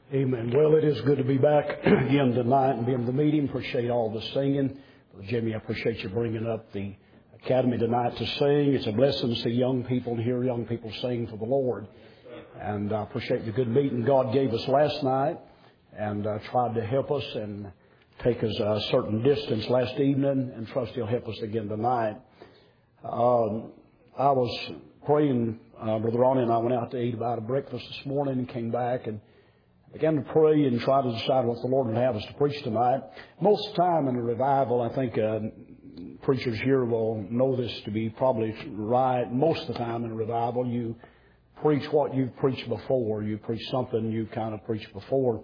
Amen. Well, it is good to be back again tonight and be in the meeting. Appreciate all the singing. Jimmy, I appreciate you bringing up the academy tonight to sing. It's a blessing to see young people and hear young people sing for the Lord. And I appreciate the good meeting God gave us last night and tried to help us and take us a certain distance last evening, and trust He'll help us again tonight. I was praying, Brother Ronnie and I went out to eat about a breakfast this morning and came back and began to pray and try to decide what the Lord would have us to preach tonight. Most of the time in a revival, I think preachers here will know this to be probably right. Most of the time in a revival, you preach what you've preached before. You preach something you kind of preached before.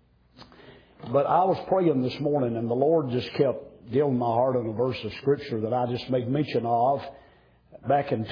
But I was praying this morning, and the Lord just kept dealing my heart on a verse of Scripture that I just made mention of. Back in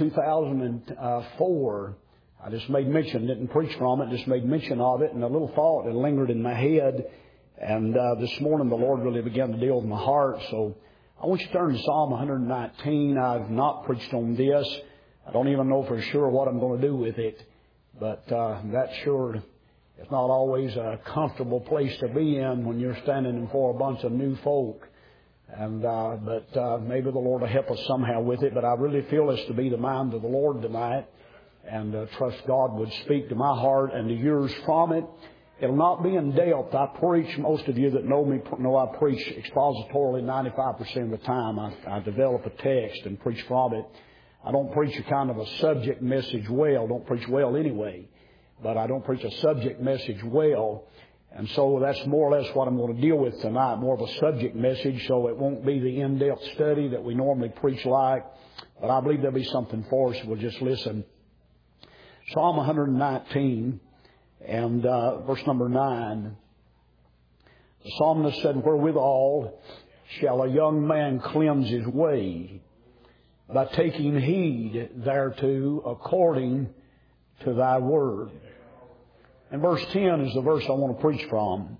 2004, I just made mention, didn't preach from it, just made mention of it, and a little thought that lingered in my head. And this morning the Lord really began to deal with my heart. So I want you to turn to Psalm 119. I've not preached on this. I don't even know for sure what I'm going to do with it. But that sure is not always a comfortable place to be in when you're standing in for a bunch of new folk. And but maybe the Lord will help us somehow with it. But I really feel this to be the mind of the Lord tonight. And trust God would speak to my heart and to yours from it. It'll not be in depth. I preach, most of you that know me know I preach expositorily 95% of the time. I develop a text and preach from it. I don't preach a kind of a subject message well. Don't preach well anyway. But I don't preach a subject message well. And so that's more or less what I'm going to deal with tonight, more of a subject message, so it won't be the in-depth study that we normally preach like. But I believe there'll be something for us. We'll just listen. Psalm 119 and verse number 9. The psalmist said, "Wherewithal shall a young man cleanse his way? By taking heed thereto according to thy word." And verse 10 is the verse I want to preach from.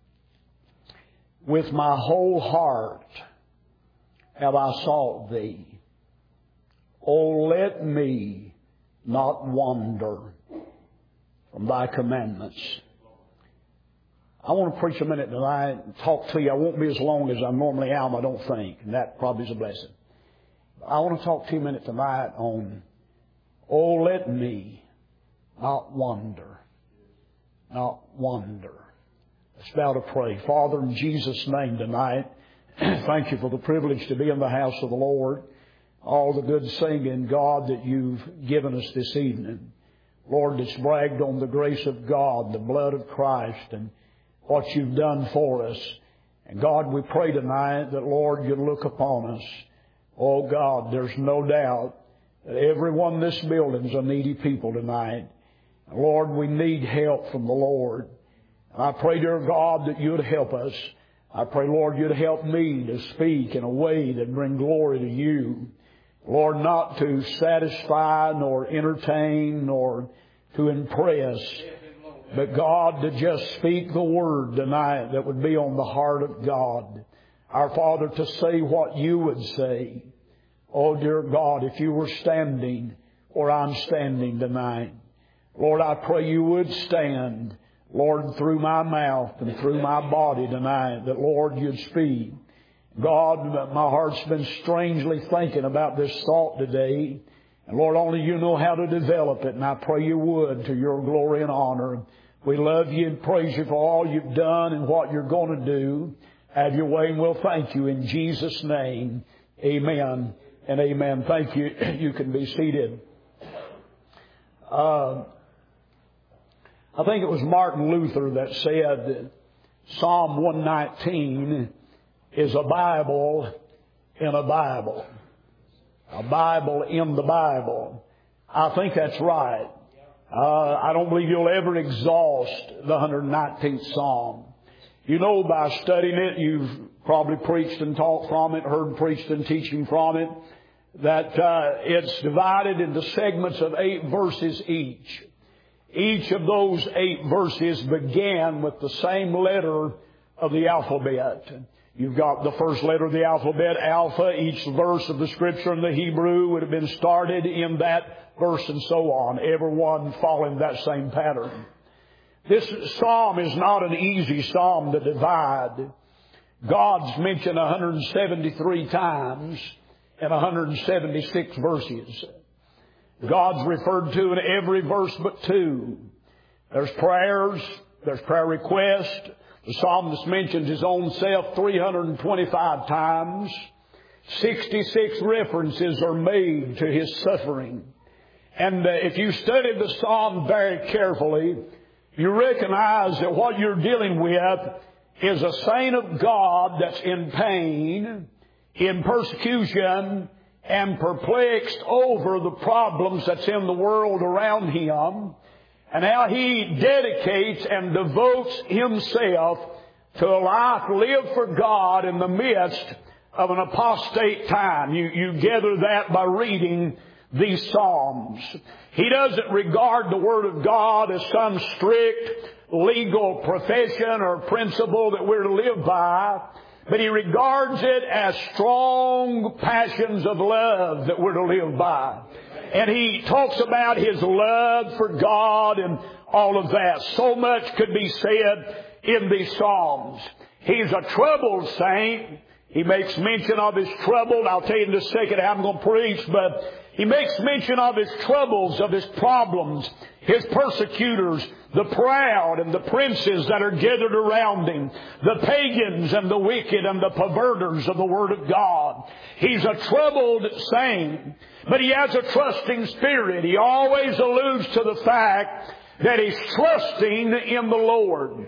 "With my whole heart have I sought thee. O let me not wander from thy commandments." I want to preach a minute tonight and talk to you. I won't be as long as I normally am, I don't think, and that probably is a blessing. I want to talk to you a minute tonight on, "Oh, let me not wander, not wander." Let's bow to pray. Father, in Jesus' name tonight, thank you for the privilege to be in the house of the Lord. All the good singing, God, that you've given us this evening. Lord, it's bragged on the grace of God, the blood of Christ, and what you've done for us. And God, we pray tonight that, Lord, you'd look upon us. Oh, God, there's no doubt that everyone in this building is a needy people tonight. And Lord, we need help from the Lord. And I pray, dear God, that you'd help us. I pray, Lord, you'd help me to speak in a way that bring glory to you. Lord, not to satisfy, nor entertain, nor to impress, but God, to just speak the word tonight that would be on the heart of God. Our Father, to say what you would say. Oh, dear God, if you were standing where I'm standing tonight, Lord, I pray you would stand, Lord, through my mouth and through my body tonight, that, Lord, you'd speak. God, my heart's been strangely thinking about this thought today. And Lord, only you know how to develop it. And I pray you would, to your glory and honor. We love you and praise you for all you've done and what you're going to do. Have your way, and we'll thank you in Jesus' name. Amen and amen. Thank you. You can be seated. I think it was Martin Luther that said Psalm 119 is a Bible in a Bible. A Bible in the Bible. I think that's right. I don't believe you'll ever exhaust the 119th Psalm. You know, by studying it, you've probably preached and taught from it, heard preached and teaching from it, that it's divided into segments of 8 verses each. Each of those 8 verses began with the same letter of the alphabet. You've got the first letter of the alphabet, Alpha. Each verse of the Scripture in the Hebrew would have been started in that verse and so on. Everyone following that same pattern. This psalm is not an easy psalm to divide. God's mentioned 173 times in 176 verses. God's referred to in every verse but two. There's prayers, there's prayer requests. The psalmist mentions his own self 325 times. 66 references are made to his suffering. And if you study the psalm very carefully, you recognize that what you're dealing with is a saint of God that's in pain, in persecution, and perplexed over the problems that's in the world around him, and how he dedicates and devotes himself to a life lived for God in the midst of an apostate time. You gather that by reading these Psalms. He doesn't regard the Word of God as some strict legal profession or principle that we're to live by, but he regards it as strong passions of love that we're to live by. And he talks about his love for God and all of that. So much could be said in these Psalms. He's a troubled saint. He makes mention of his trouble. I'll tell you in just a second how I'm going to preach, but he makes mention of his troubles, of his problems, his persecutors, the proud and the princes that are gathered around him, the pagans and the wicked and the perverters of the Word of God. He's a troubled saint, but he has a trusting spirit. He always alludes to the fact that he's trusting in the Lord.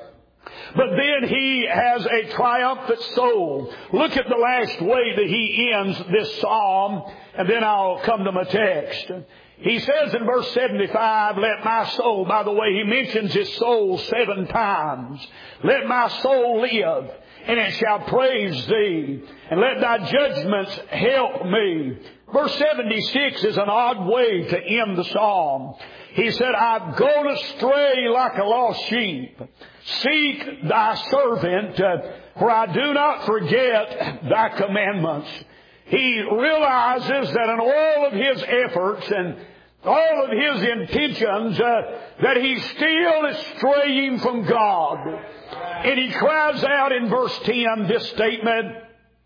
But then he has a triumphant soul. Look at the last way that he ends this psalm, and then I'll come to my text. He says in verse 75, let my soul, by the way, he mentions his soul 7 times. Let my soul live, and it shall praise thee, and let thy judgments help me. Verse 76 is an odd way to end the psalm. He said, I've gone astray like a lost sheep. Seek thy servant, for I do not forget thy commandments. He realizes that in all of his efforts and all of his intentions, that he still is straying from God. And he cries out in verse 10 this statement.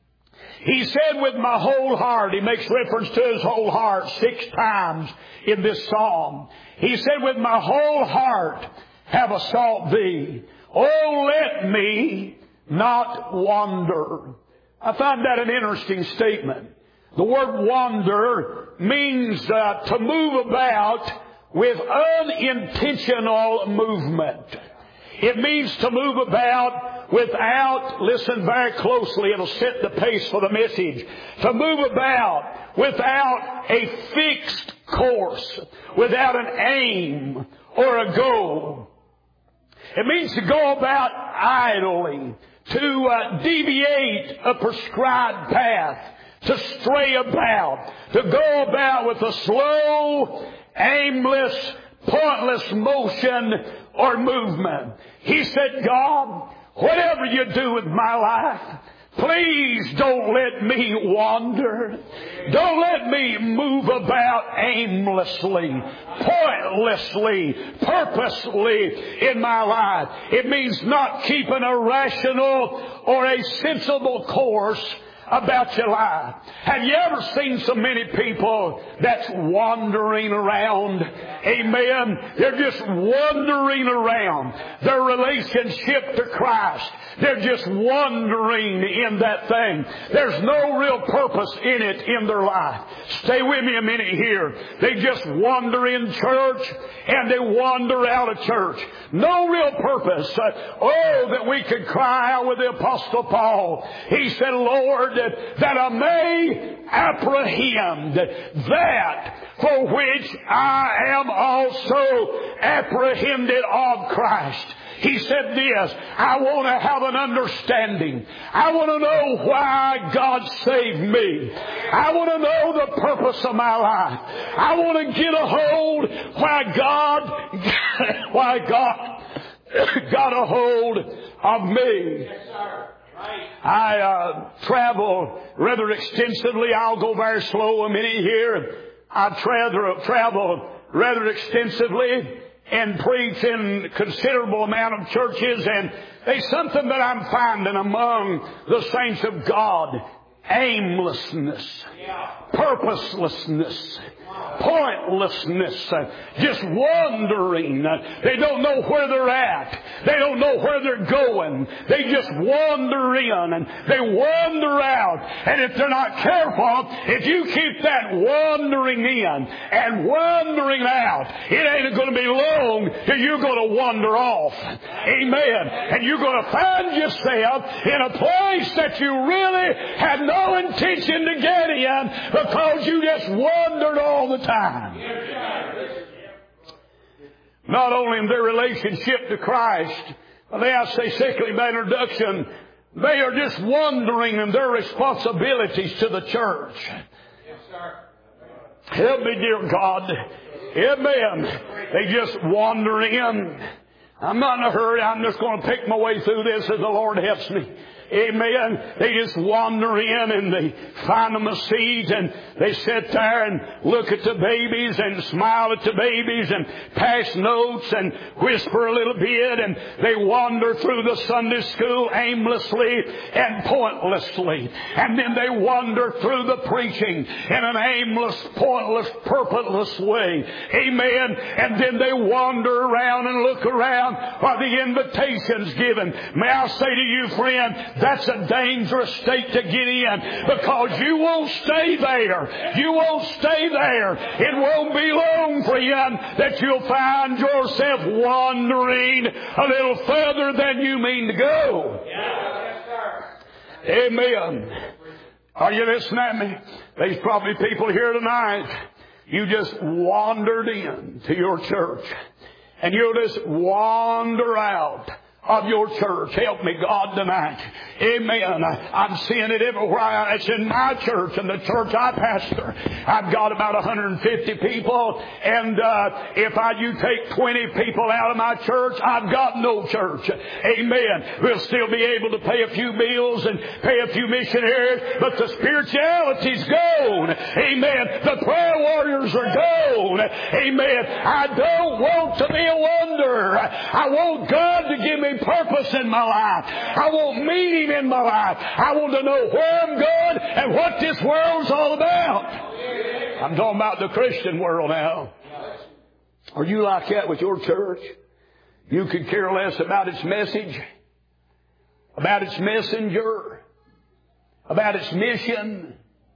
He said, with my whole heart, he makes reference to his whole heart 6 times in this psalm. He said, with my whole heart have I sought thee. Oh, let me not wander. I find that an interesting statement. The word wander means to move about with unintentional movement. It means to move about without, listen very closely, it'll set the pace for the message. To move about without a fixed course, without an aim or a goal. It means to go about idly, to deviate a prescribed path, to stray about, to go about with a slow, aimless, pointless motion or movement. He said, God, whatever you do with my life, please don't let me wander. Don't let me move about aimlessly, pointlessly, purposely in my life. It means not keeping a rational or a sensible course about your life. Have you ever seen so many people that's wandering around? Amen. They're just wandering around their relationship to Christ. They're just wandering in that thing. There's no real purpose in it in their life. Stay with me a minute here. They just wander in church and they wander out of church. No real purpose. That we could cry out with the Apostle Paul. He said, Lord, that I may apprehend that for which I am also apprehended of Christ. He said this, I want to have an understanding. I want to know why God saved me. I want to know the purpose of my life. I want to get a hold why God got a hold of me. Yes, sir. Right. I travel rather extensively. I'll go very slow a minute here. I travel rather extensively. and preach in considerable amount of churches, and there's something that I'm finding among the saints of God. Aimlessness, purposelessness, pointlessness, just wandering. They don't know where they're at. They don't know where they're going. They just wander in and they wander out. And if they're not careful, if you keep that wandering in and wandering out, it ain't going to be long till you're going to wander off. Amen. And you're going to find yourself in a place that you really had no intention to get in because you just wandered all the time. Not only in their relationship to Christ, they I say secondly by introduction, they are just wandering in their responsibilities to the church. Help me, dear God. Amen. They just wander in. I'm not in a hurry. I'm just going to pick my way through this as the Lord helps me. Amen. They just wander in and they find them a seat and they sit there and look at the babies and smile at the babies and pass notes and whisper a little bit, and they wander through the Sunday school aimlessly and pointlessly. And then they wander through the preaching in an aimless, pointless, purposeless way. Amen. And then they wander around and look around while the invitation's given. May I say to you, friend, that's a dangerous state to get in, because you won't stay there. You won't stay there. It won't be long, friend, that you'll find yourself wandering a little further than you mean to go. Amen. Are you listening at me? There's probably people here tonight. You just wandered in to your church, and you'll just wander out of your church. Help me, God, tonight. Amen. I'm seeing it everywhere. It's in my church and the church I pastor. I've got about 150 people, and if you take 20 people out of my church, I've got no church. Amen. We'll still be able to pay a few bills and pay a few missionaries, but the spirituality's gone. Amen. The prayer warriors are gone. Amen. I don't want to be a wanderer. I want God to give me purpose in my life. I want meaning in my life. I want to know where I'm going and what this world's all about. I'm talking about the Christian world now. Are you like that with your church? You could care less about its message, about its messenger, about its mission,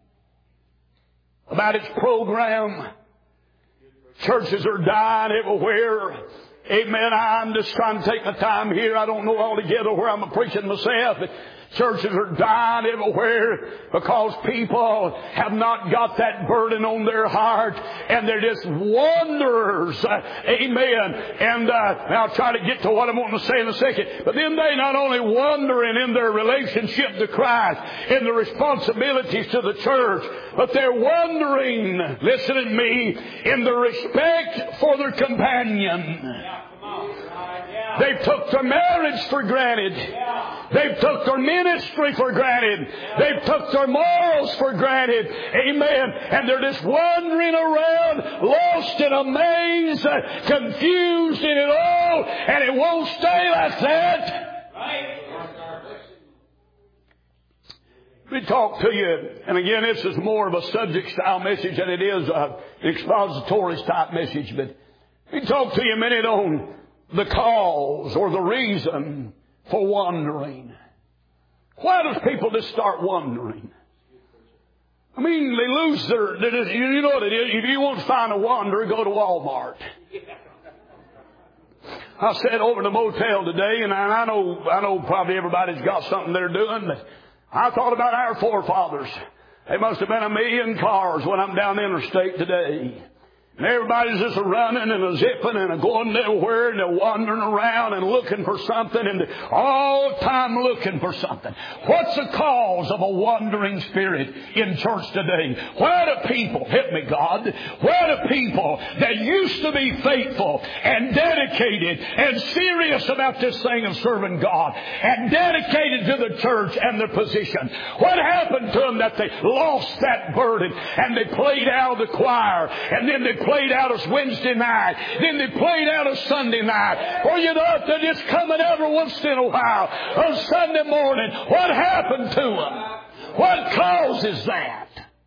about its program. Churches are dying everywhere. Amen. I'm just trying to take my time here. I don't know altogether where I'm preaching myself. Churches are dying everywhere because people have not got that burden on their heart, and they're just wanderers. Amen. And I'll try to get to what I'm wanting to say in a second. But then they not only wandering in their relationship to Christ, in the responsibilities to the church, but they're wandering, listen to me, in the respect for their companion. They took their marriage for granted. They took their ministry for granted. They took their morals for granted. Amen. And they're just wandering around, lost in a maze, confused in it all, and it won't stay like that. Let me talk to you, and again, this is more of a subject-style message than it is an expository-type message, but let me talk to you a minute on the cause or the reason for wandering. Why does people just start wandering? I mean, they lose you know what it is. If you want to find a wanderer, go to Walmart. I sat over in the motel today, and I know probably everybody's got something they're doing, but I thought about our forefathers. There must have been 1 million cars when I'm down the interstate today. And everybody's just running and a zipping and a going everywhere, and they're wandering around and looking for something, and all the time looking for something. What's the cause of a wandering spirit in church today? Where do people, help me God, where do people that used to be faithful and dedicated and serious about this thing of serving God and dedicated to the church and their position, what happened to them that they lost that burden and they played out of the choir, and then they played played out as Wednesday night. Then they played out as Sunday night. Or you know, they're just coming every once in a while on Sunday morning. What happened to them? What causes that?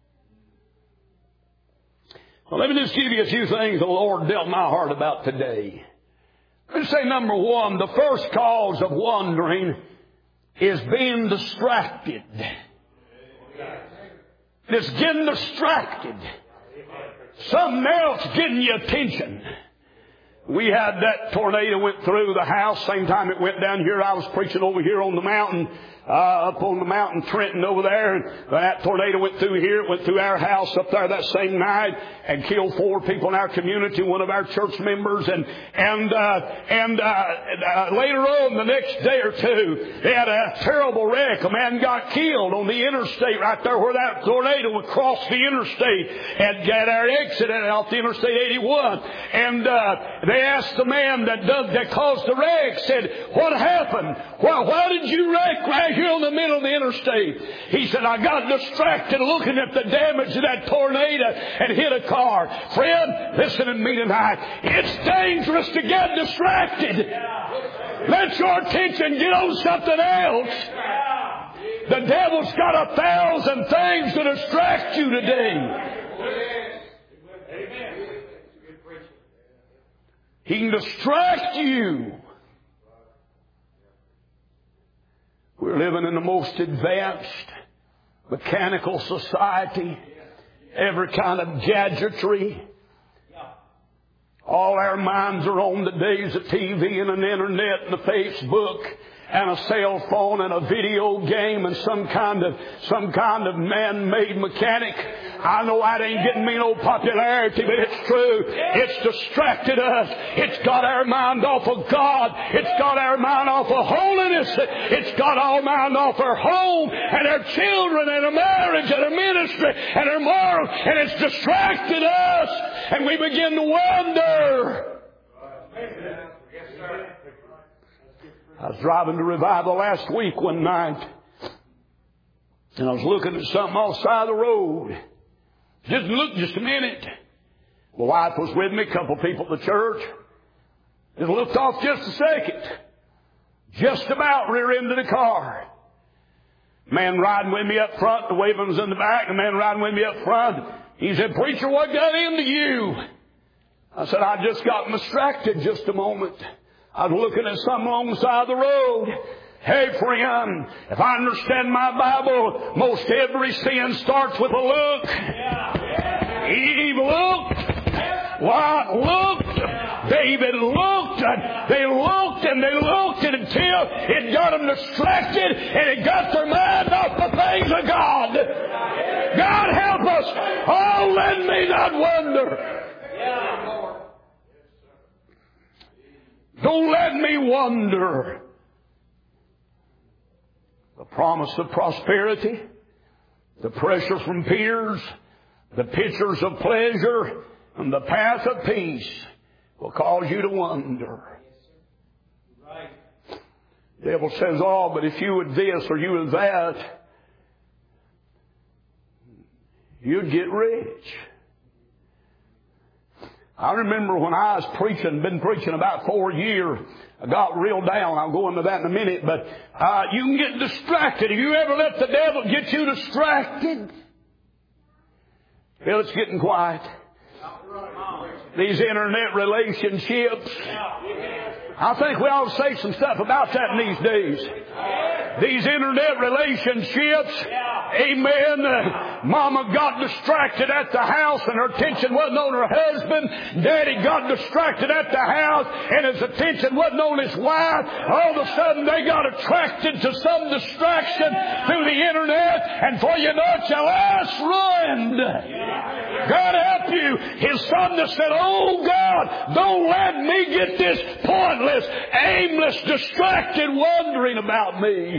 Well, let me just give you a few things the Lord dealt my heart about today. Let's say number one, the first cause of wandering is being distracted. It's getting distracted. Something else getting your attention. We had that tornado went through the house. Same time it went down here. I was preaching over here on the mountain, up on the mountain, Trenton over there. And that tornado went through here. It went through our house up there that same night and killed 4 people in our community, one of our church members. And later on, the next day or two, they had a terrible wreck. A man got killed on the interstate right there where that tornado would cross the interstate and get our exit off the Interstate 81. And they asked the man that caused the wreck, said, "What happened? Why did you wreck right here in the middle of the interstate?" He said, "I got distracted looking at the damage of that tornado and hit a car." Friend, listen to me tonight. It's dangerous to get distracted. Let your attention get on something else. The devil's got 1,000 things to distract you today. He can distract you. We're living in the most advanced mechanical society. Every kind of gadgetry. All our minds are on the days of TV and an internet and a Facebook and a cell phone and a video game and some kind of man-made mechanic. I know that ain't getting me no popularity, but it's true. It's distracted us. It's got our mind off of God. It's got our mind off of holiness. It's got our mind off our home and our children and our marriage and our ministry and our morals. And it's distracted us. And we begin to wonder. I was driving to Revival last week one night. And I was looking at something off the side of the road. Just a minute. My wife was with me, a couple of people at the church. Just looked off just a second. Just about rear into the car. Man riding with me up front, the waving was in the back, the man riding with me up front. He said, "Preacher, what got into you?" I said, "I just got distracted just a moment. I was looking at something along the side of the road." Hey, friend, if I understand my Bible, most every sin starts with a look. Eve looked. Lot looked. David looked. They looked and they looked until it got them distracted and it got their mind off the things of God. God help us. Oh, let me not wonder. Don't let me wonder. The promise of prosperity, the pressure from peers, the pictures of pleasure, and the path of peace will cause you to wonder. The devil says, "Oh, but if you would this or you would that, you'd get rich." I remember when I was been preaching about 4 years, I got real down. I'll go into that in a minute, but you can get distracted. Have you ever let the devil get you distracted? Well, it's getting quiet. These internet relationships. I think we ought to say some stuff about that in these days. These internet relationships, amen. Mama got distracted at the house and her attention wasn't on her husband. Daddy got distracted at the house and his attention wasn't on his wife. All of a sudden they got attracted to some distraction through the internet, and for you know it, your life's ruined. God help you. His son just said, "Oh God, don't let me get this pointless, aimless, distracted wondering about me."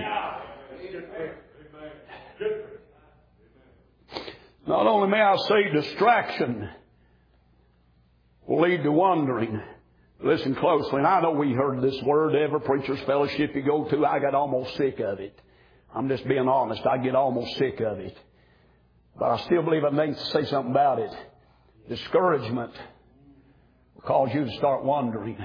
Not only may I say distraction will lead to wandering. Listen closely. And I know we heard this word every preacher's fellowship you go to. I got almost sick of it. I'm just being honest. I get almost sick of it. But I still believe I need to say something about it. Discouragement cause you to start wondering.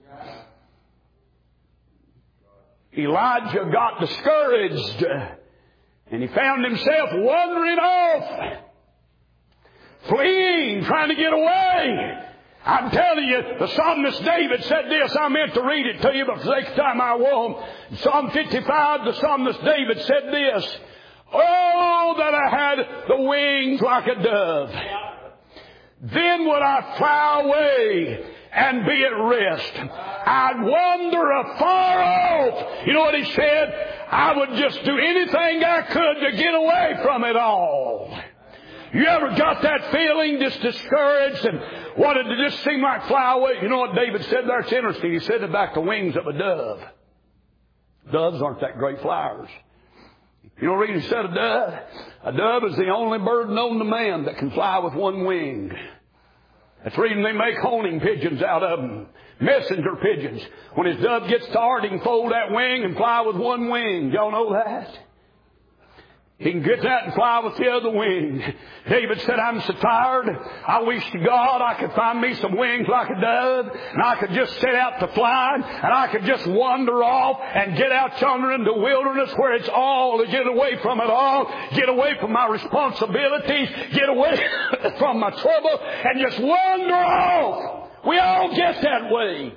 Elijah got discouraged and he found himself wandering off, fleeing, trying to get away. I'm telling you, the psalmist David said this. I meant to read it to you, but for the sake of time I won't. Psalm 55, the psalmist David said this. Oh, that I had the wings like a dove. Then would I fly away and be at rest. I'd wander afar off. You know what he said? I would just do anything I could to get away from it all. You ever got that feeling, just discouraged and wanted to just seem like fly away? You know what David said there? It's interesting. He said about the wings of a dove. Doves aren't that great flyers. You know what he said a dove? A dove is the only bird known to man that can fly with one wing. That's the reason they make homing pigeons out of them. Messenger pigeons. When his dove gets tired, he can fold that wing and fly with one wing. Y'all know that? He can get that and fly with the other wing. David said, I'm so tired. I wish to God I could find me some wings like a dove, and I could just set out to fly, and I could just wander off and get out yonder in the wilderness where it's all to get away from it all, get away from my responsibilities, get away from my trouble, and just wander off. We all get that way.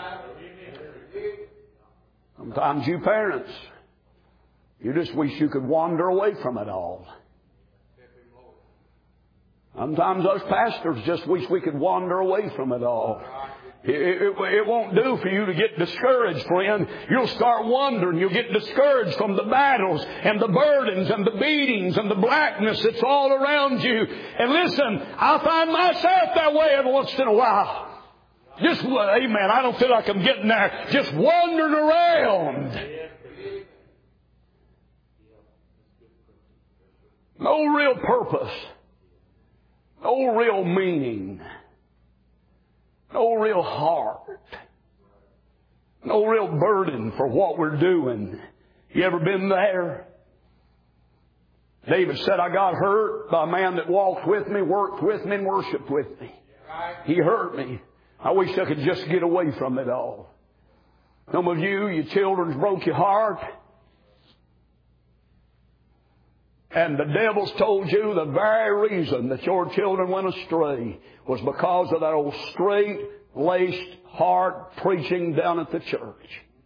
Sometimes you parents, you just wish you could wander away from it all. Sometimes us pastors just wish we could wander away from it all. It won't do for you to get discouraged, friend. You'll start wondering. You'll get discouraged from the battles and the burdens and the beatings and the blackness that's all around you. And listen, I find myself that way every once in a while. Just, amen, I don't feel like I'm getting there. Just wandering around. No real purpose. No real meaning. No real heart. No real burden for what we're doing. You ever been there? David said, I got hurt by a man that walked with me, worked with me, and worshiped with me. He hurt me. I wish I could just get away from it all. Some of you, your children's broke your heart. And the devil's told you the very reason that your children went astray was because of that old straight-laced, hard preaching down at the church.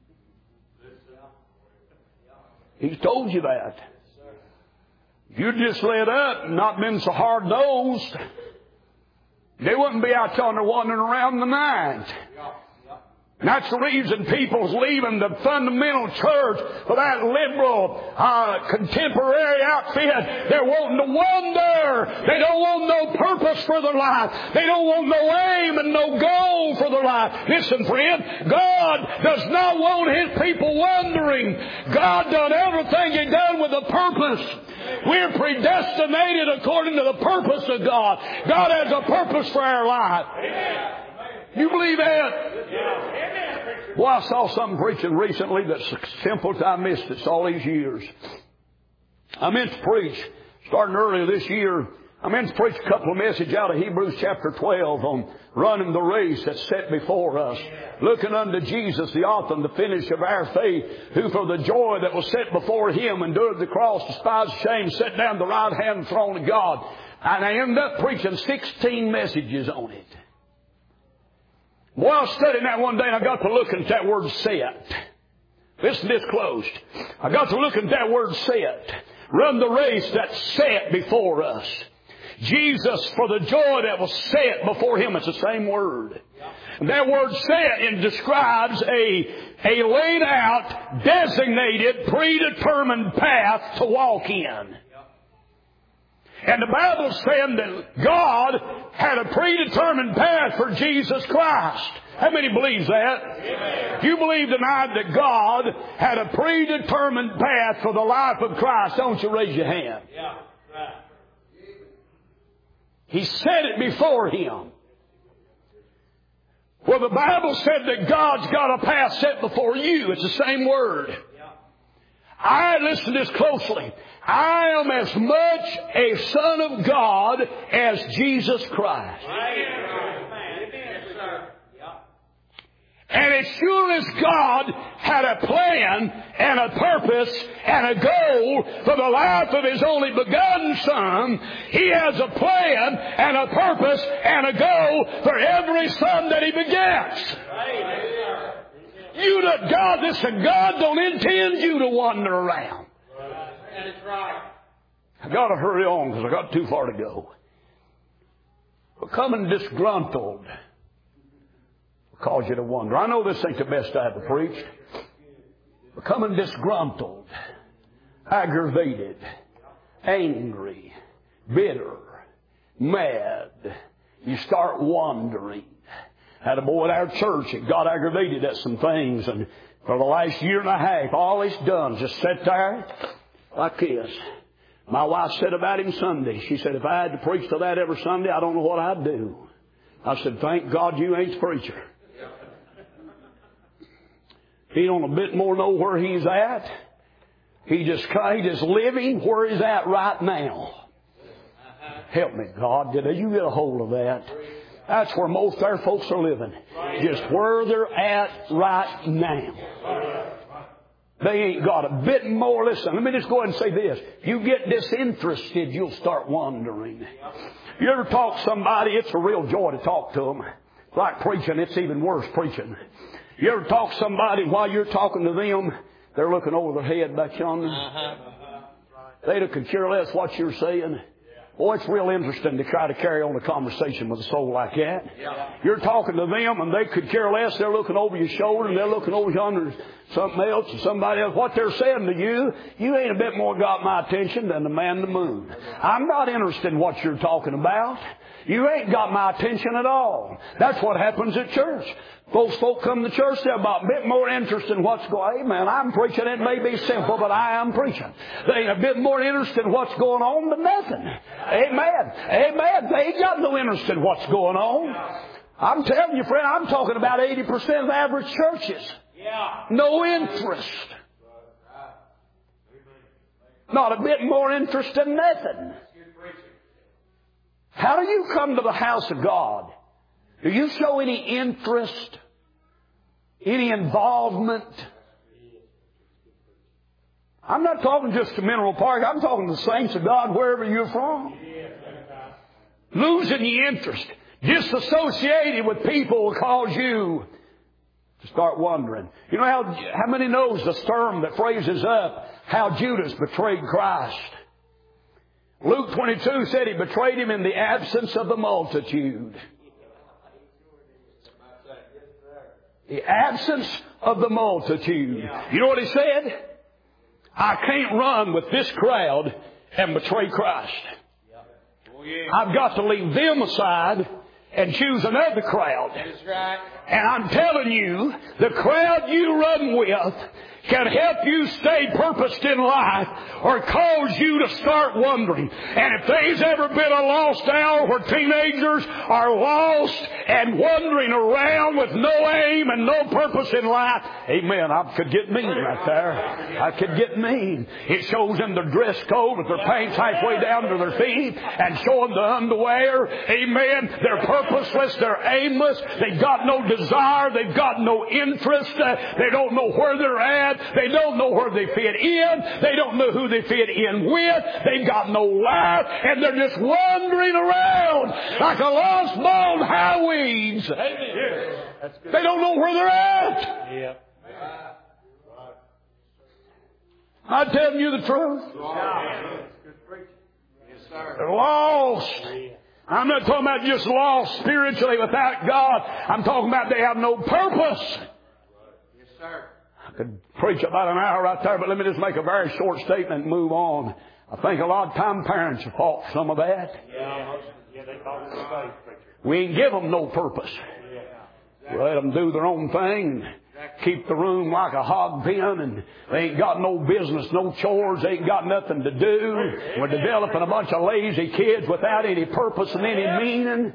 He's told you that. If you'd just let up and not been so hard-nosed, they wouldn't be out yonder wandering around the night. And that's the reason people's leaving the fundamental church for that liberal, contemporary outfit. They're wanting to wander. They don't want no purpose for their life. They don't want no aim and no goal for their life. Listen, friend, God does not want His people wandering. God done everything He done with a purpose. We're predestinated according to the purpose of God. God has a purpose for our life. You believe that? Well, I saw something preaching recently that's simple as I missed it all these years. I meant to preach, starting earlier this year, I meant to preach a couple of messages out of Hebrews chapter 12 on running the race that's set before us. Looking unto Jesus, the author and the finisher of our faith, who for the joy that was set before Him endured the cross, despised shame, sat down at the right hand throne of God. And I ended up preaching 16 messages on it. Well, I was studying that one day and I got to looking at that word set. Listen to this closed. I got to looking at that word set. Run the race that's set before us. Jesus, for the joy that was set before Him, it's the same word. And that word set, it describes a laid out, designated, predetermined path to walk in. And the Bible said that God had a predetermined path for Jesus Christ. How many believes that? Amen. If you believe tonight that God had a predetermined path for the life of Christ, don't you raise your hand? Yeah. Right. He set it before Him. Well, the Bible said that God's got a path set before you. It's the same word. Yeah. Listen to this closely. I am as much a son of God as Jesus Christ. Amen. And as sure as God had a plan and a purpose and a goal for the life of His only begotten Son, He has a plan and a purpose and a goal for every son that He begets. God don't intend you to wander around. That's right. I've got to hurry on because I've got too far to go. Becoming disgruntled will cause you to wonder. I know this ain't the best I ever preached. Becoming disgruntled, aggravated, angry, bitter, mad. You start wandering. Had a boy at our church that got aggravated at some things, and for the last year and a half, all he's done is just sit there like this. My wife said about him Sunday, she said, if I had to preach to that every Sunday, I don't know what I'd do. I said, thank God you ain't the preacher. He don't a bit more know where he's at. He just living where he's at right now. Help me, God. Did you get a hold of that? That's where most of our folks are living. Just where they're at right now. They ain't got a bit more. Listen, let me just go ahead and say this. You get disinterested, you'll start wandering. You ever talk to somebody, it's a real joy to talk to them. Like preaching, it's even worse preaching. You ever talk to somebody while you're talking to them, they're looking over their head back yonder. They could care less what you're saying. Boy, it's real interesting to try to carry on a conversation with a soul like that. You're talking to them and they could care less. They're looking over your shoulder and they're looking over yonder something else or somebody else. What they're saying to you, you ain't a bit more got my attention than the man in the moon. I'm not interested in what you're talking about. You ain't got my attention at all. That's what happens at church. Folk come to church, they're about a bit more interested in what's going on. Amen. I'm preaching. It may be simple, but I am preaching. They ain't a bit more interested in what's going on than nothing. Amen. Amen. They ain't got no interest in what's going on. I'm telling you, friend, I'm talking about 80% of average churches. No interest. Not a bit more interest in nothing. How do you come to the house of God? Do you show any interest? Any involvement? I'm not talking just to Mineral Park. I'm talking to the saints of God wherever you're from. Losing the interest. Disassociated with people will cause you to start wondering. You know how many knows the term that phrases up how Judas betrayed Christ? Luke 22 said he betrayed Him in the absence of the multitude. The absence of the multitude. You know what he said? I can't run with this crowd and betray Christ. I've got to leave them aside and choose another crowd. And I'm telling you, the crowd you run with can help you stay purposed in life or cause you to start wondering. And if there's ever been a lost hour where teenagers are lost and wandering around with no aim and no purpose in life, amen, I could get mean right there. I could get mean. It shows in their dress code with their pants halfway down to their feet and showing the underwear. Amen. They're purposeless. They're aimless. They've got no desire. They've got no interest. They don't know where they're at. They don't know where they fit in. They don't know who they fit in with. They've got no life. And they're just wandering around like a lost ball in high weeds. They don't know where they're at. I'm telling you the truth. They're lost. I'm not talking about just lost spiritually without God. I'm talking about they have no purpose. Yes, sir. I could preach about an hour right there, but let me just make a very short statement and move on. I think a lot of time parents have fought some of that. We ain't give them no purpose. We let them do their own thing. Keep the room like a hog pen, and they ain't got no business, no chores. They ain't got nothing to do. We're developing a bunch of lazy kids without any purpose and any meaning.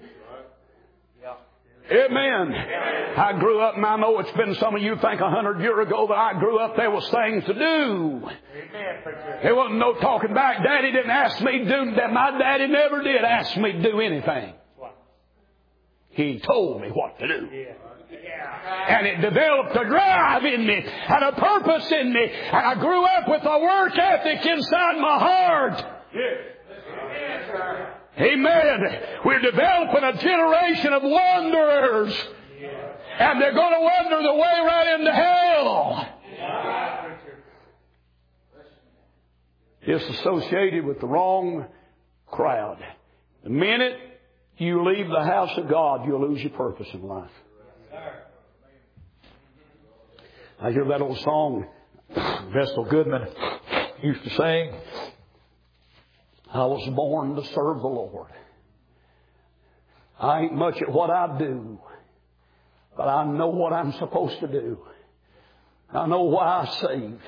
Amen. I grew up, and I know it's been some of you think 100 years ago that I grew up, there was things to do. There wasn't no talking back. Daddy didn't ask me to do that. My daddy never did ask me to do anything. He told me what to do. And it developed a drive in me and a purpose in me. And I grew up with a work ethic inside my heart. Amen. We're developing a generation of wanderers. And they're going to wander the way right into hell. Disassociated with the wrong crowd. The minute you leave the house of God, you'll lose your purpose in life. I hear that old song Vestal Goodman used to sing. I was born to serve the Lord. I ain't much at what I do, but I know what I'm supposed to do. I know why I saved.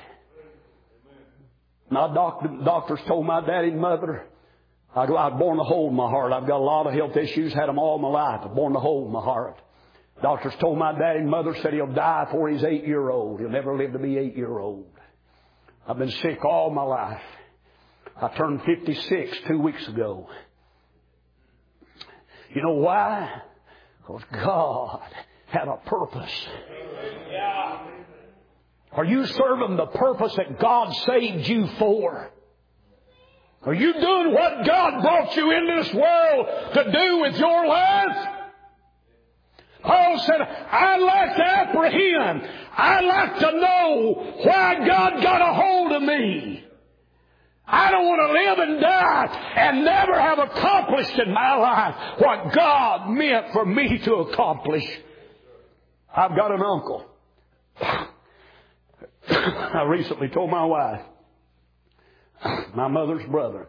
My doctors told my daddy and mother, I was born to hold my heart. I've got a lot of health issues, had them all my life. I'm born to hold my heart. Doctors told my daddy and mother, said he'll die before he's 8-year-old. He'll never live to be 8-year-old. I've been sick all my life. I turned 56 2 weeks ago. You know why? Because God had a purpose. Are you serving the purpose that God saved you for? Are you doing what God brought you into this world to do with your life? Paul said, I'd like to apprehend. I'd like to know why God got a hold of me. I don't want to live and die and never have accomplished in my life what God meant for me to accomplish. I've got an uncle. I recently told my wife, my mother's brother,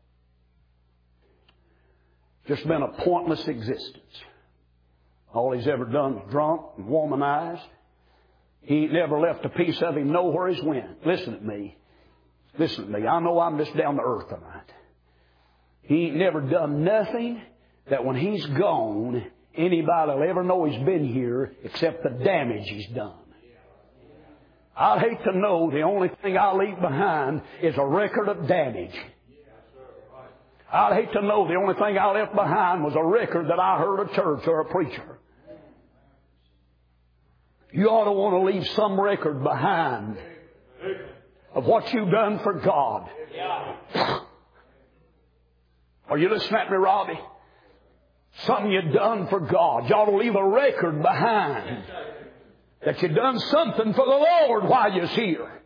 just been a pointless existence. All he's ever done is drunk and womanized. He ain't never left a piece of him nowhere he's went. Listen to me. Listen to me. I know I'm just down to earth tonight. He ain't never done nothing that when he's gone, anybody will ever know he's been here except the damage he's done. I'd hate to know the only thing I leave behind is a record of damage. I'd hate to know the only thing I left behind was a record that I heard a church or a preacher. You ought to want to leave some record behind of what you've done for God. Are you listening at me, Robbie? Something you've done for God. You ought to leave a record behind that you've done something for the Lord while you're here.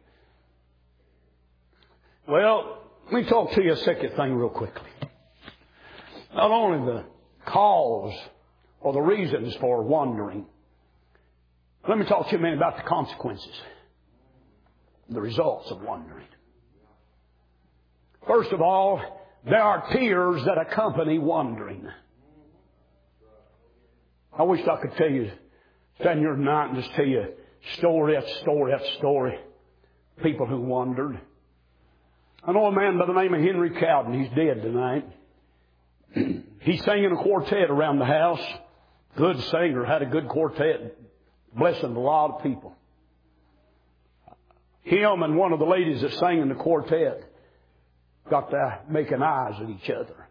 Well, let me talk to you a second thing real quickly. Not only the cause or the reasons for wandering. Let me talk to you a minute about the consequences, the results of wandering. First of all, there are tears that accompany wandering. I wish I could tell you, stand here tonight and just tell you story after story after story. People who wandered. I know a man by the name of Henry Cowden. He's dead tonight. He sang in a quartet around the house. Good singer, had a good quartet. Blessing a lot of people. Him and one of the ladies that sang in the quartet got to making eyes at each other.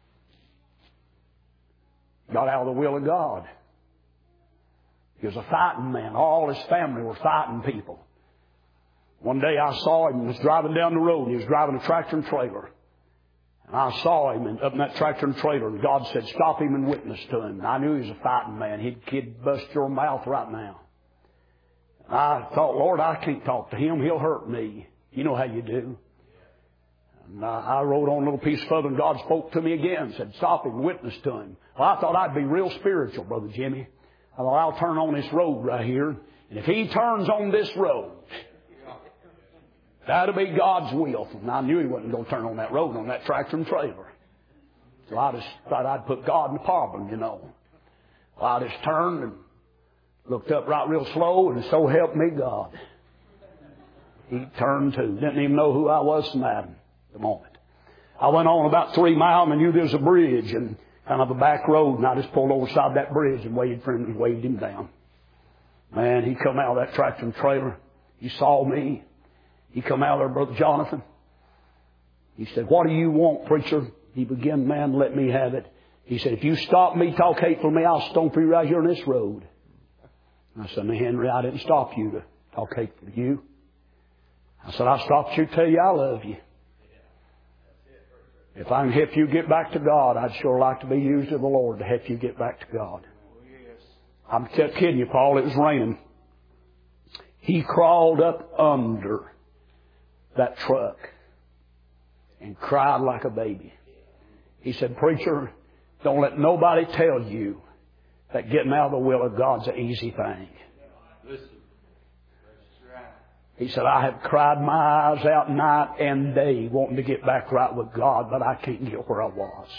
Got out of the will of God. He was a fighting man. All his family were fighting people. One day I saw him. He was driving down the road. He was driving a tractor and trailer. And I saw him up in that tractor and trailer. And God said, stop him and witness to him. And I knew he was a fighting man. He'd bust your mouth right now. And I thought, Lord, I can't talk to him. He'll hurt me. You know how you do. And I rode on a little piece further, and God spoke to me again. Said, stop him, witness to him. Well, I thought I'd be real spiritual, Brother Jimmy. I thought, I'll turn on this road right here. And if he turns on this road, that'll be God's will. And I knew he wasn't going to turn on that road, on that tractor and trailer. So I just thought I'd put God in the problem, you know. Well, I just turned and looked up right real slow, and so helped me God. He turned too. Didn't even know who I was from that at the moment. I went on about 3 miles, and I knew there was a bridge and kind of a back road, and I just pulled over beside that bridge and waved for him and waved him down. Man, he come out of that tractor and trailer. He saw me. He come out there, Brother Jonathan. He said, what do you want, preacher? He began, man, let me have it. He said, if you stop me, talk hateful to me, I'll stomp you right here on this road. I said, now, Henry, I didn't stop you to talk hateful to you. I said, I stopped you to tell you I love you. If I can help you get back to God, I'd sure like to be used of the Lord to help you get back to God. I'm kidding you, Paul. It was raining. He crawled up under that truck and cried like a baby. He said, preacher, don't let nobody tell you that getting out of the will of God's an easy thing. He said, I have cried my eyes out night and day wanting to get back right with God, but I can't get where I was.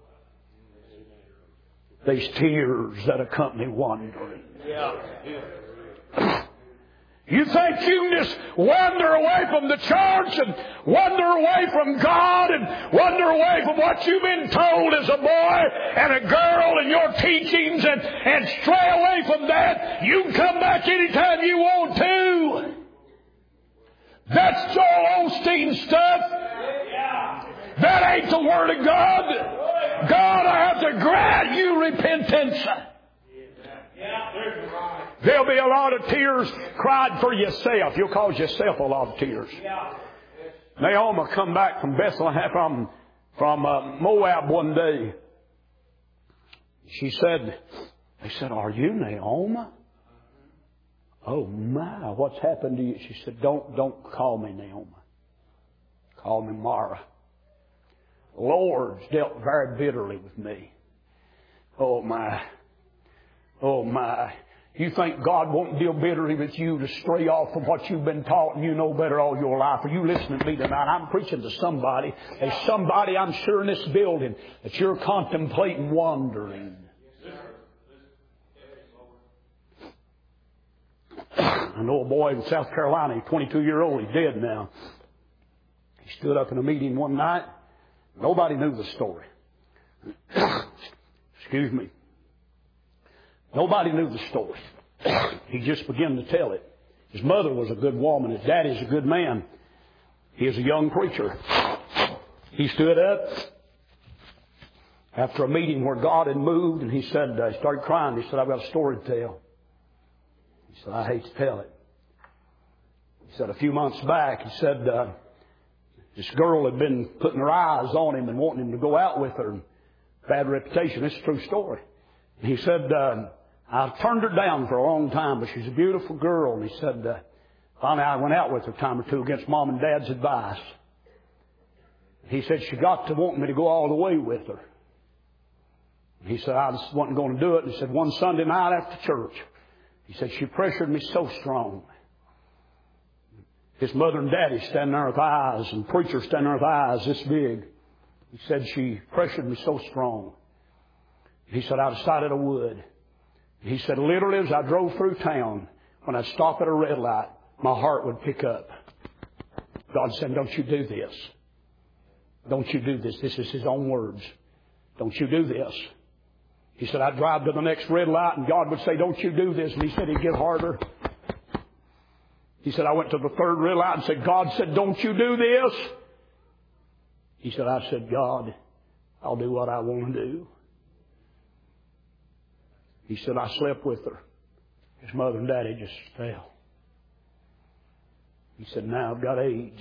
These tears that accompany wandering. You think you can just wander away from the church and wander away from God and wander away from what you've been told as a boy and a girl and your teachings and stray away from that? You can come back anytime you want to. That's Joel Osteen stuff. That ain't the Word of God. God, I have to grant you repentance. There'll be a lot of tears cried for yourself. You'll cause yourself a lot of tears. Naomi come back from Bethlehem, from Moab one day. She said, they said, are you Naomi? Oh my, what's happened to you? She said, don't call me Naomi. Call me Mara. The Lord's dealt very bitterly with me. Oh my. Oh my. You think God won't deal bitterly with you to stray off from what you've been taught and you know better all your life? Are you listening to me tonight? I'm preaching to somebody. There's somebody, I'm sure, in this building that you're contemplating wandering. I know a boy in South Carolina, he's 22-year-old, he's dead now. He stood up in a meeting one night. Nobody knew the story. Excuse me. Nobody knew the story. He just began to tell it. His mother was a good woman. His daddy's a good man. He is a young preacher. He stood up after a meeting where God had moved, and he said, he started crying. He said, I've got a story to tell. He said, I hate to tell it. He said, a few months back, he said, this girl had been putting her eyes on him and wanting him to go out with her. Bad reputation. It's a true story. And he said, I turned her down for a long time, but she's a beautiful girl. And he said, finally I went out with her a time or two against Mom and Dad's advice. He said, she got to want me to go all the way with her. And he said, I just wasn't going to do it. And he said, one Sunday night after church, he said, she pressured me so strong. His mother and daddy standing there with eyes, and preacher standing there with eyes this big. He said, she pressured me so strong. He said, I decided I would. He said, literally as I drove through town, when I'd stop at a red light, my heart would pick up. God said, don't you do this. Don't you do this. This is His own words. Don't you do this. He said, I'd drive to the next red light and God would say, don't you do this. And he said, he'd get harder. He said, I went to the third red light and said, God said, don't you do this. He said, I said, God, I'll do what I want to do. He said, I slept with her. His mother and daddy just fell. He said, now I've got AIDS.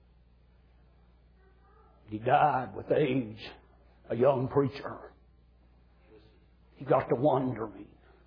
He died with AIDS, a young preacher. He got to wandering.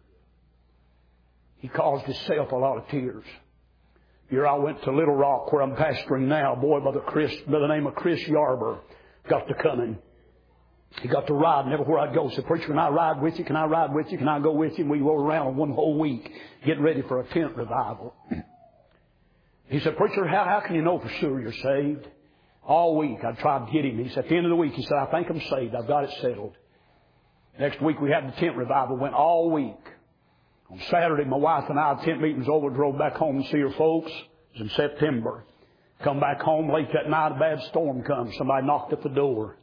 He caused himself a lot of tears. Here I went to Little Rock, where I'm pastoring now. A boy by the name of Chris Yarber got to come in. He got to ride, and everywhere I'd go, said, preacher, can I ride with you? Can I ride with you? Can I go with you? And we rode around one whole week getting ready for a tent revival. He said, preacher, how can you know for sure you're saved? All week I tried to get him. He said, at the end of the week, he said, I think I'm saved. I've got it settled. Next week we had the tent revival. Went all week. On Saturday, my wife and I, the tent meeting was over, drove back home and see her folks. It was in September. Come back home late that night, a bad storm comes. Somebody knocked at the door.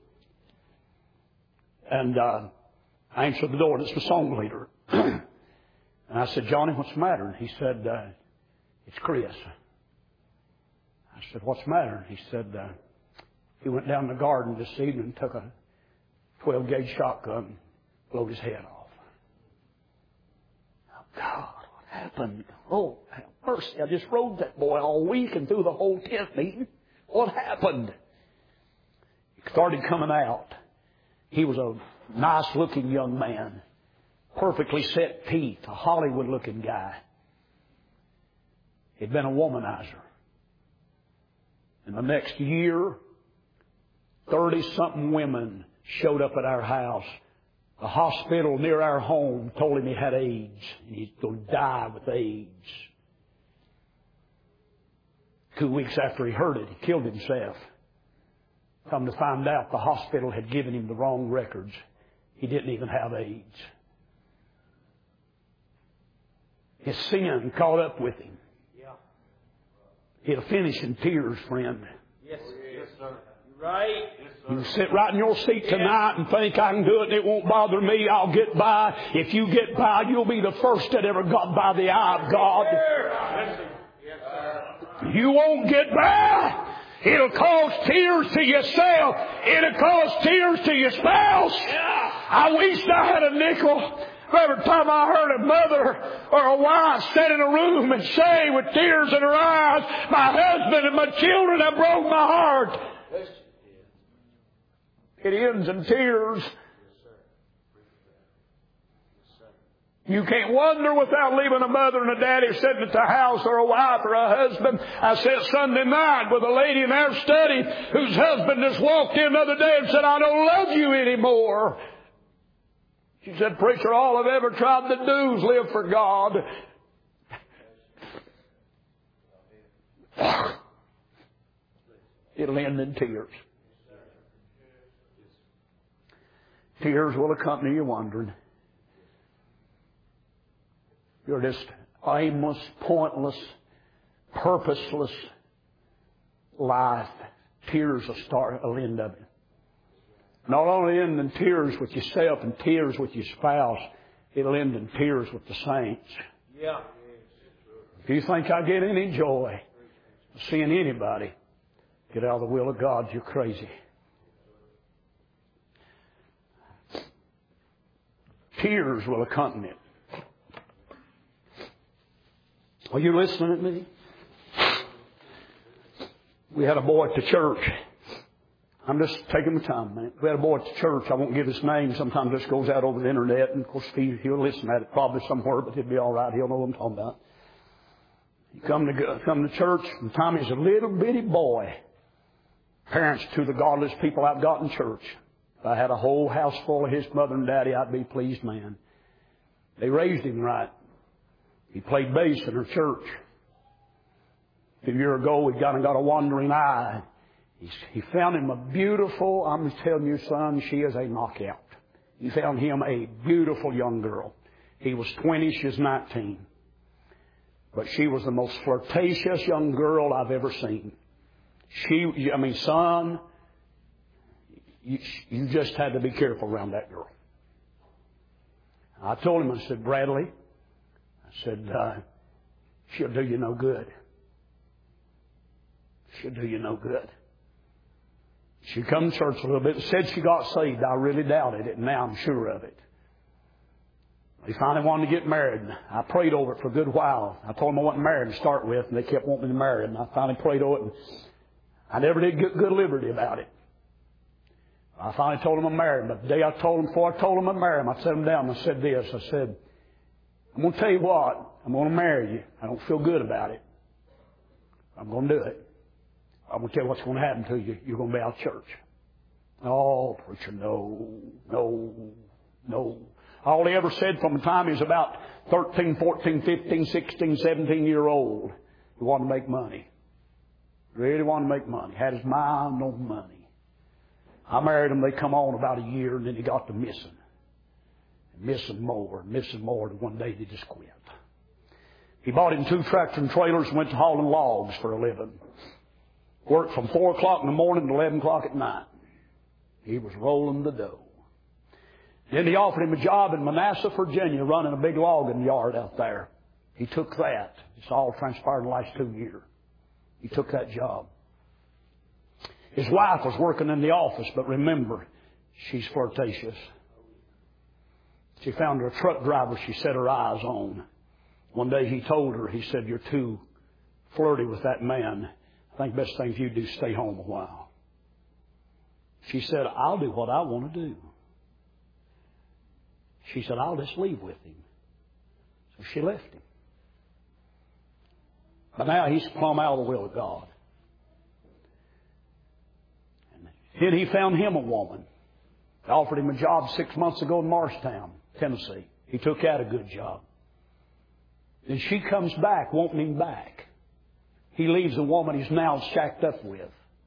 And I answered the door, and it's the song leader. And I said, Johnny, what's the matter? And he said, it's Chris. I said, what's the matter? And he said, he went down the garden this evening and took a 12-gauge shotgun and blowed his head off. Oh, God, what happened? happened? Oh, have mercy. I just rode that boy all week and through the whole tent meeting. What happened? He started coming out. He was a nice-looking young man. Perfectly set teeth. A Hollywood-looking guy. He'd been a womanizer. And the next year, 30-something women showed up at our house. The hospital near our home told him he had AIDS. And he's going to die with AIDS. 2 weeks after he heard it, he killed himself. Come to find out, the hospital had given him the wrong records. He didn't even have AIDS. His sin caught up with him. He'll finish in tears, friend. Yes, sir. Right. You sit right in your seat tonight and think, I can do it and it won't bother me. I'll get by. If you get by, you'll be the first that ever got by the eye of God. You won't get by. It'll cause tears to yourself. It'll cause tears to your spouse. I wish I had a nickel. Every time I heard a mother or a wife sit in a room and say with tears in her eyes, my husband and my children have broke my heart. It ends in tears. You can't wonder without leaving a mother and a daddy sitting at the house, or a wife or a husband. I sat Sunday night with a lady in our study whose husband just walked in the other day and said, I don't love you anymore. She said, preacher, all I've ever tried to do is live for God. It'll end in tears. Tears will accompany you wandering. You're just aimless, pointless, purposeless life. Tears will end of it. Not only end in tears with yourself and tears with your spouse, it'll end in tears with the saints. Yeah. If you think I get any joy seeing anybody get out of the will of God, you're crazy. Tears will accompany it. Are you listening to me? We had a boy at the church. I'm just taking my time, man. We had a boy at the church. I won't give his name. Sometimes this goes out over the internet. And, of course, he'll listen at it probably somewhere, but he'll be all right. He'll know what I'm talking about. He come to church, and Tommy's a little bitty boy. Parents to the godless people I've got in church. If I had a whole house full of his mother and daddy, I'd be a pleased man. They raised him right. He played bass in her church. A few years ago, he got a wandering eye. He found him a beautiful, I'm telling you, son, she is a knockout. He found him a beautiful young girl. He was 20, she was 19. But she was the most flirtatious young girl I've ever seen. Son, you just had to be careful around that girl. I told him, I said, Bradley, I said, she'll do you no good. She'll do you no good. She come to church a little bit, said she got saved. I really doubted it, and now I'm sure of it. He finally wanted to get married. I prayed over it for a good while. I told him I wasn't married to start with, and they kept wanting me to marry him. And I finally prayed over it, and I never did get good liberty about it. I finally told him I'm married. But the day before I told him I'm married, I set him down and I said this. I said, I'm going to tell you what. I'm going to marry you. I don't feel good about it. I'm going to do it. I'm going to tell you what's going to happen to you. You're going to be out of church. Oh, preacher, no. All he ever said from the time he was about 13, 14, 15, 16, 17 year old, he wanted to make money. Really wanted to make money. Had his mind on money. I married him. They come on about a year, and then he got to missing. Missing more. And one day they just quit. He bought him 2 tractor and trailers and went to hauling logs for a living. Worked from 4 o'clock in the morning to 11 o'clock at night. He was rolling the dough. Then he offered him a job in Manassas, Virginia, running a big logging yard out there. He took that. It's all transpired in the last 2 years. He took that job. His wife was working in the office, but remember, she's flirtatious. She found her a truck driver she set her eyes on. One day he told her, he said, "You're too flirty with that man. I think the best thing for you to do is stay home a while." She said, "I'll do what I want to do." She said, "I'll just leave with him." So she left him. But now he's plumb out of the will of God. And then he found him a woman. They offered him a job 6 months ago in Morristown, Tennessee. He took that a good job. Then she comes back, wanting him back. He leaves the woman he's now shacked up with.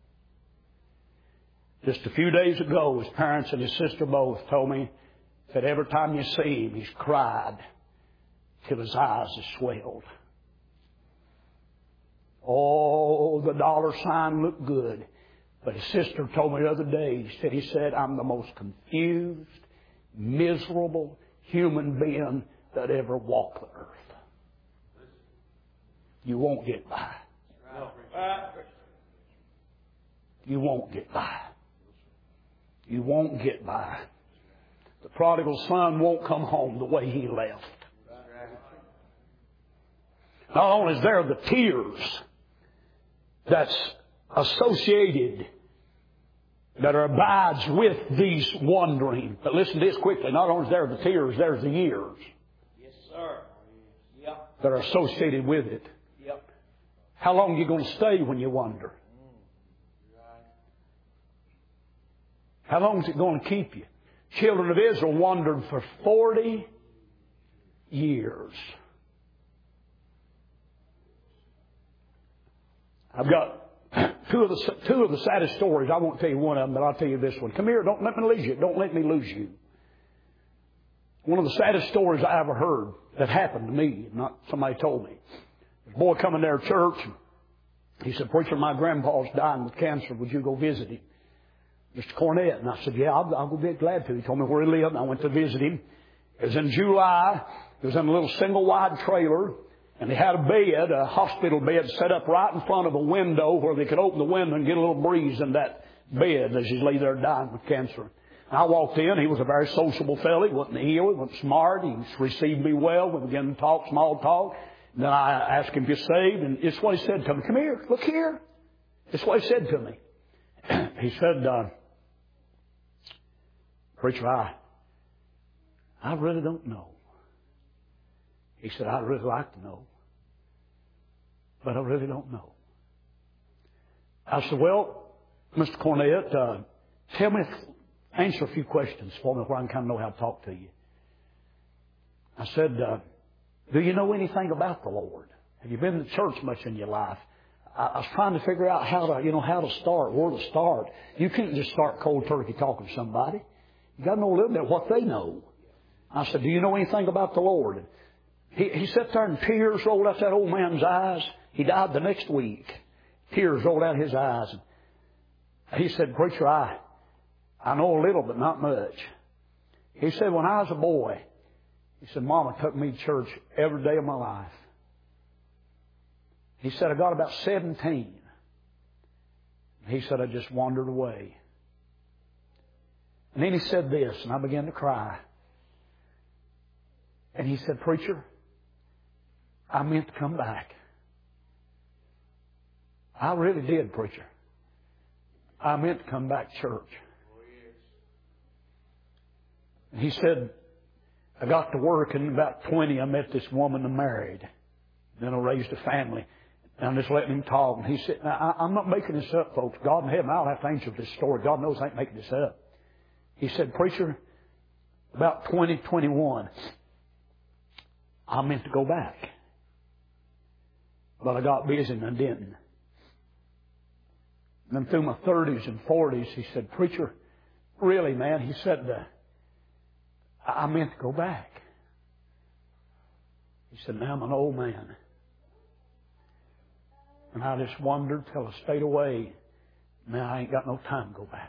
Just a few days ago, his parents and his sister both told me that every time you see him, he's cried till his eyes have swelled. Oh, the dollar sign looked good. But his sister told me the other day, he said, "I'm the most confused, miserable human being that ever walked the earth." You won't get by. You won't get by. You won't get by. The prodigal son won't come home the way he left. Not only is there the tears that's associated, that abides with these wandering. But listen to this quickly. Not only is there the tears, there's the years. Yes, sir. Yep. That are associated with it. Yep. How long are you going to stay when you wander? How long is it going to keep you? Children of Israel wandered for 40 years. I've got two of the saddest stories. I won't tell you one of them, but I'll tell you this one. Come here, don't let me lose you. Don't let me lose you. One of the saddest stories I ever heard that happened to me, not somebody told me. There's a boy coming to our church. He said, "Preacher, my grandpa's dying with cancer. Would you go visit him?" Mr. Cornett. And I said, "Yeah, I'll go be glad to." He told me where he lived, and I went to visit him. It was in July. He was in a little single-wide trailer. And they had a bed, a hospital bed, set up right in front of a window where they could open the window and get a little breeze in that bed as he lay there dying with cancer. And I walked in. He was a very sociable fellow. He wasn't ill. He wasn't smart. He received me well. We began to talk, small talk. And then I asked him if he's saved. And it's what he said to me. "Come here. Look here." It's what he said to me. He said, "Preacher, I really don't know." He said, "I'd really like to know, but I really don't know." I said, "Well, Mr. Cornett, answer a few questions for me where I can kind of know how to talk to you." I said, "Do you know anything about the Lord? Have you been to church much in your life?" I was trying to figure out how to start, where to start. You can't just start cold turkey talking to somebody. You got to know a little bit what they know. I said, "Do you know anything about the Lord?" He sat there and tears rolled out that old man's eyes. He died the next week. Tears rolled out his eyes. He said, "Preacher, I know a little, but not much." He said, "When I was a boy," he said, "Mama took me to church every day of my life." He said, "I got about 17. He said, I just wandered away." And then he said this, and I began to cry. And he said, "Preacher, I meant to come back. I really did, preacher. I meant to come back to church." And he said, "I got to work, and about 20, I met this woman and married. Then I raised a family." And I'm just letting him talk. And he said, now, I'm not making this up, folks. God in heaven, I'll have to answer this story. God knows I ain't making this up. He said, "Preacher, about 2021, I meant to go back. But I got busy and I didn't." And then through my 30s and 40s, he said, "Preacher, really, man," he said, I meant to go back." He said, "Now I'm an old man. And I just wondered till I stayed away. Now I ain't got no time to go back."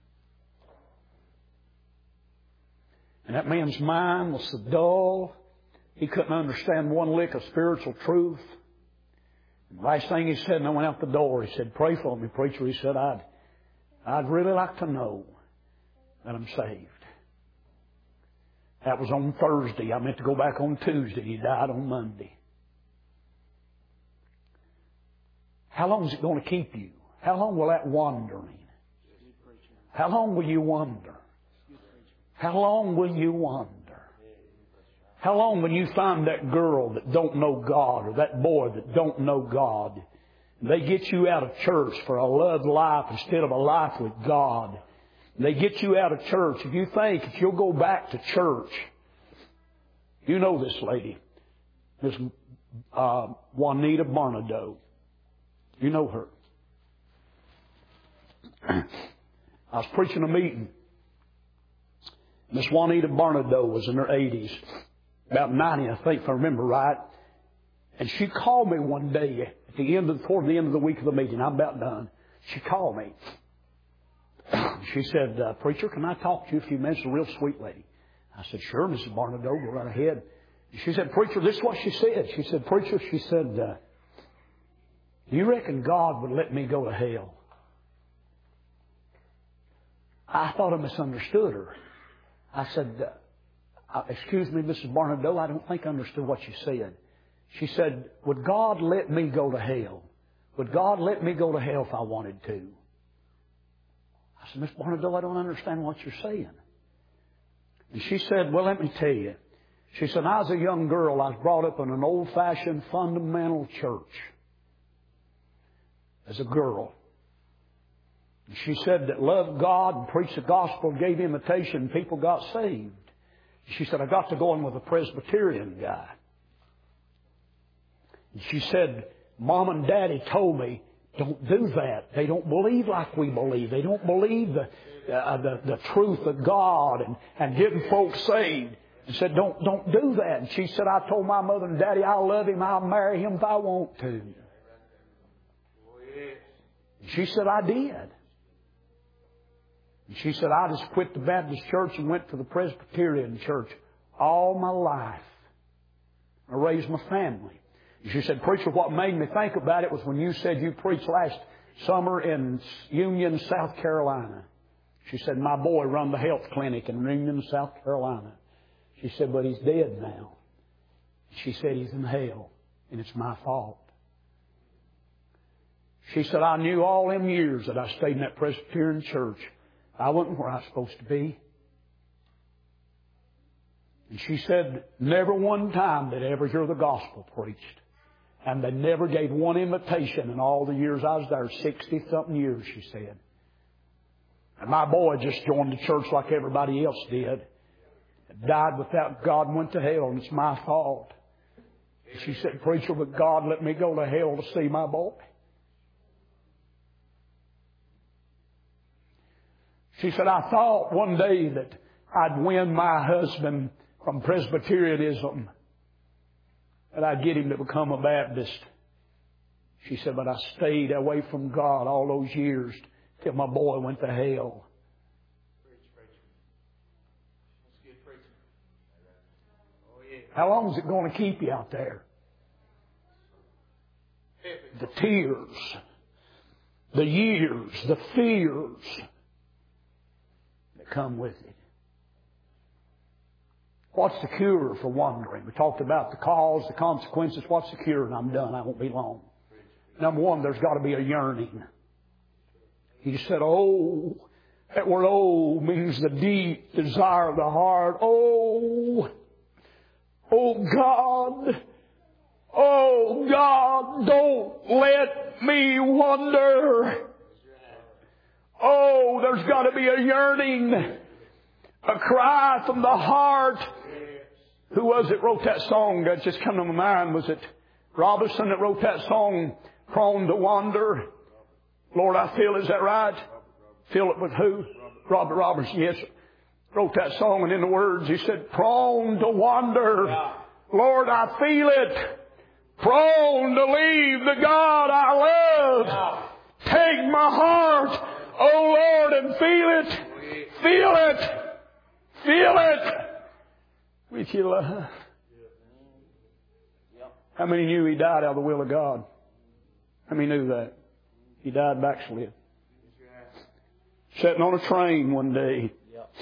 And that man's mind was so dull, he couldn't understand one lick of spiritual truth. And the last thing he said, and I went out the door, he said, "Pray for me, preacher." He said, I'd really like to know that I'm saved." That was on Thursday. I meant to go back on Tuesday. He died on Monday. How long is it going to keep you? How long will that wandering? How long will you wander? How long will you wander? How long will you find that girl that don't know God or that boy that don't know God? They get you out of church for a love life instead of a life with God. They get you out of church. If you think if you'll go back to church, you know this lady, Miss Juanita Barnado. You know her. I was preaching a meeting. Miss Juanita Barnado was in her 80s, about 90, I think, if I remember right. And she called me one day toward the end of the week of the meeting. I'm about done. She called me. She said, "Preacher, can I talk to you a few minutes?" A real sweet lady. I said, "Sure, Mrs. Barnado, go right ahead." She said, "Preacher," this is what she said. She said, "Preacher," she said, "do you reckon God would let me go to hell?" I thought I misunderstood her. I said, "Excuse me, Mrs. Barnado, I don't think I understood what you said." She said, "Would God let me go to hell? Would God let me go to hell if I wanted to?" I said, "Miss Barnado, I don't understand what you're saying." And she said, "Well, let me tell you." She said, "When I was a young girl, I was brought up in an old-fashioned fundamental church as a girl. And she said that loved God and preached the gospel, gave invitation, and people got saved. She said, I got to go in with a Presbyterian guy. And she said, Mom and Daddy told me, don't do that. They don't believe like we believe. They don't believe the truth of God and getting folks saved. And said, don't do that. And she said, I told my mother and daddy, I love him. I'll marry him if I want to. And she said, I did. And she said, I just quit the Baptist church and went to the Presbyterian church all my life. I raised my family. And she said, Preacher, what made me think about it was when you said you preached last summer in Union, South Carolina. She said, my boy run the health clinic in Union, South Carolina. She said, but he's dead now. She said, he's in hell, and it's my fault. She said, I knew all them years that I stayed in that Presbyterian church, I wasn't where I was supposed to be. And she said, never one time did I ever hear the gospel preached. And they never gave one invitation in all the years I was there, 60-something years, she said. And my boy just joined the church like everybody else did. Died without God and went to hell, and it's my fault. She said, Preacher, but God let me go to hell to see my boy. She said, I thought one day that I'd win my husband from Presbyterianism, that I'd get him to become a Baptist. She said, but I stayed away from God all those years till my boy went to hell. How long is it going to keep you out there? The tears, the years, the fears that come with it. What's the cure for wandering? We talked about the cause, the consequences. What's the cure? And I'm done. I won't be long. Number one, there's got to be a yearning. He said, oh, that word oh means the deep desire of the heart. Oh God, don't let me wander. Oh, there's got to be a yearning, a cry from the heart. Who was it wrote that song? That just come to my mind. Was it Robinson that wrote that song, Prone to Wander? Lord, I feel, is that right? Feel it with who? Robert Robertson, yes. Wrote that song, and in the words he said, prone to wander. Lord, I feel it. Prone to leave the God I love. Take my heart, oh Lord, and feel it. Feel it. Feel it. With your love. How many knew he died out of the will of God? How many knew that? He died backslid. Sitting on a train one day.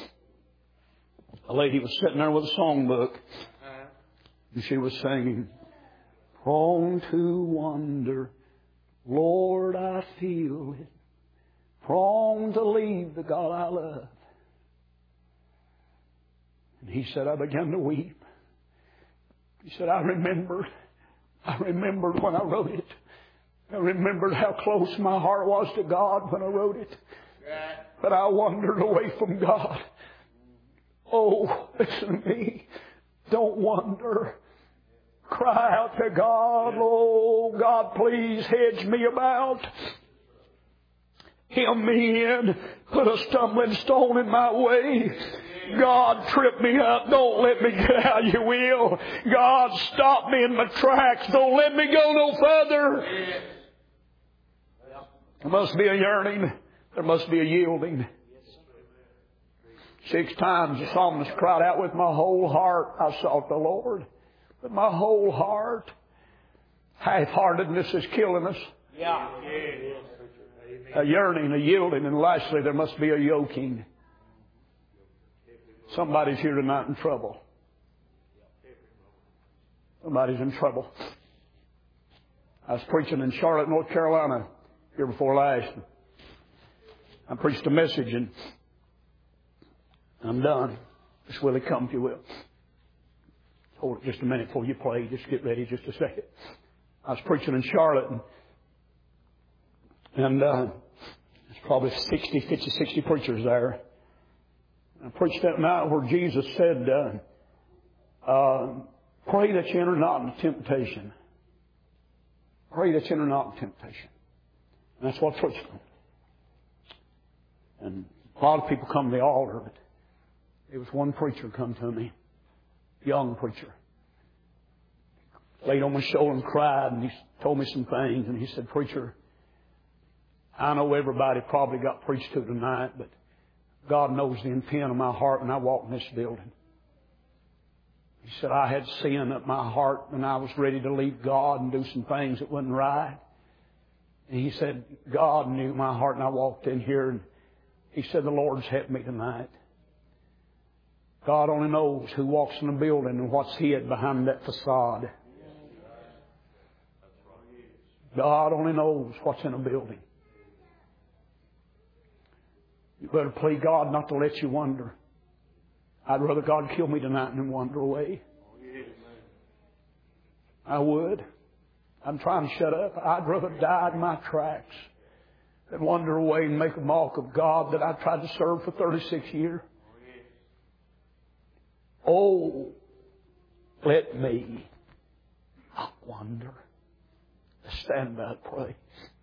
A lady was sitting there with a songbook. And she was singing, prone to wander, Lord, I feel it, prone to leave the God I love. And he said, I began to weep. He said, I remembered when I wrote it. I remembered how close my heart was to God when I wrote it. But I wandered away from God. Oh, listen to me. Don't wander. Cry out to God. Oh, God, please hedge me about. Hem me in. Put a stumbling stone in my way. God, trip me up. Don't let me get how you will. God, stop me in my tracks. Don't let me go no further. There must be a yearning. There must be a yielding. 6 times the psalmist cried out, with my whole heart I sought the Lord. With my whole heart. Half-heartedness is killing us. Yeah. A yearning, a yielding, and lastly there must be a yoking. Somebody's here tonight in trouble. Somebody's in trouble. I was preaching in Charlotte, North Carolina, year before last. I preached a message and I'm done. Just Willie, come if you will. Hold it just a minute before you play. Just get ready just a second. I was preaching in Charlotte and there's probably 60 preachers there. I preached that night where Jesus said, pray that you enter not into temptation. Pray that you enter not into temptation. And that's what I preached on. And a lot of people come to the altar, but there was one preacher come to me, young preacher. Laid on my shoulder and cried, and he told me some things, and he said, preacher, I know everybody probably got preached to tonight, but God knows the intent of my heart when I walked in this building. He said, I had sin up my heart and I was ready to leave God and do some things that wasn't right. And he said, God knew my heart, and I walked in here and he said, the Lord's helped me tonight. God only knows who walks in a building and what's hid behind that facade. God only knows what's in a building. You better plead God not to let you wander. I'd rather God kill me tonight than wander away. I would. I'm trying to shut up. I'd rather die in my tracks than wander away and make a mock of God that I tried to serve for 36 years. Oh, let me not wander. Let's stand by and pray.